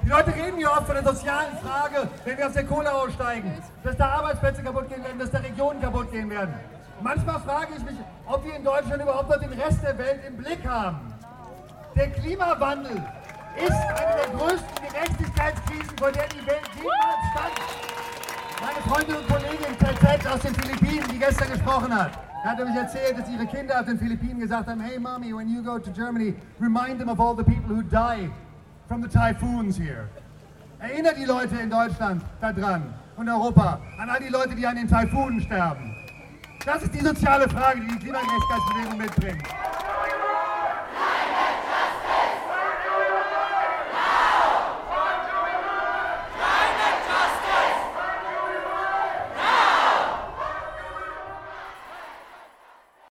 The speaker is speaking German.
Die Leute reden hier oft von der sozialen Frage, wenn wir aus der Kohle aussteigen, dass da Arbeitsplätze kaputt gehen werden, dass da Regionen kaputt gehen werden. Manchmal frage ich mich, ob wir in Deutschland überhaupt noch den Rest der Welt im Blick haben. Der Klimawandel ist eine der größten Gerechtigkeitskrisen, vor der die Welt jemals stand. Meine Freundin und Kollegin Ted aus den Philippinen, die gestern gesprochen hat, hat nämlich erzählt, dass ihre Kinder auf den Philippinen gesagt haben, hey Mommy, when you go to Germany, remind them of all the people who die from the typhoons here. Erinnert die Leute in Deutschland daran und Europa, an all die Leute, die an den Taifunen sterben. Das ist die soziale Frage, die die Klimagerechtigkeitsbewegung mitbringt.